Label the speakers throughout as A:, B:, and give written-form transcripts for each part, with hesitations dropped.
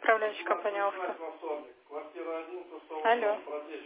A: управляющая компания Овка. Алло.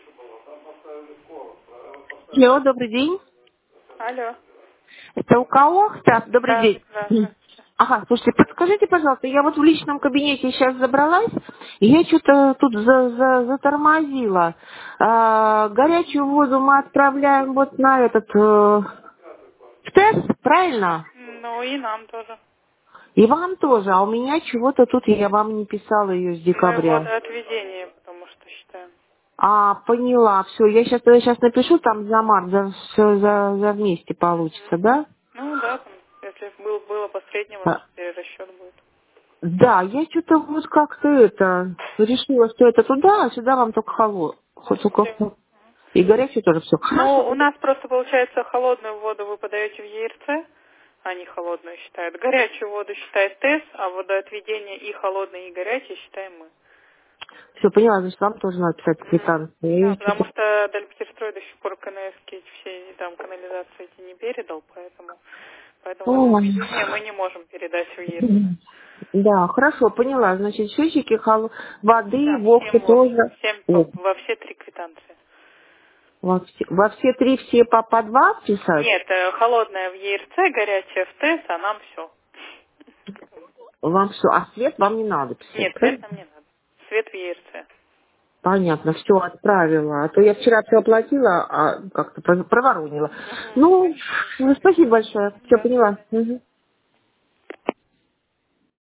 B: Алло, добрый день.
A: Алло.
B: Это у кого? Так, добрый
A: Да,
B: день.
A: да, здравствуйте.
B: Ага, слушайте, подскажите, пожалуйста, я вот в личном кабинете сейчас забралась, и я что-то тут затормозила. Горячую воду мы отправляем вот на этот в тест, правильно?
A: Ну и нам тоже.
B: И вам тоже, а у меня чего-то тут, я вам не писала ее с
A: Мы
B: декабря.
A: водоотведение, потому что считаем.
B: Поняла, все, я сейчас напишу там за март, все за вместе получится,
A: Мгм.
B: да?
A: Ну да, там, если было последнего,
B: А,
A: то перерасчет будет.
B: Да, я что-то вот как-то решила, что это туда, а сюда вам только
A: Всё.
B: и горячее тоже все.
A: Ну,
B: Хорошо.
A: у нас просто получается холодную воду вы подаете в ЕРЦ, они холодную считают. Горячую воду считает ТЭС, а водоотведение и холодное, и горячее считаем мы.
B: Все, поняла, значит, вам тоже надо писать
A: Мгм.
B: квитанцию.
A: Да, потому что Дальпетерстрой до сих пор КНС все там канализации эти не передал, поэтому
B: Ой.
A: водоотведение мы не можем передать в ЕРЦ.
B: Да, хорошо, поняла. Значит, счетчики воды,
A: Да,
B: вовсе
A: всем вот,
B: тоже.
A: всем
B: О,
A: во все три квитанции.
B: во все три все по два писать?
A: Нет, холодная в ЕРЦ, горячая в ТЭС, а нам все.
B: Вам все, а свет вам не надо писать,
A: Нет, цвет
B: правильно?
A: нам не надо. Свет в ЕРЦ.
B: Понятно, все отправила. А то я вчера все оплатила, а как-то проворонила.
A: Угу.
B: Ну, спасибо большое. Все
A: Да.
B: поняла. Мгм.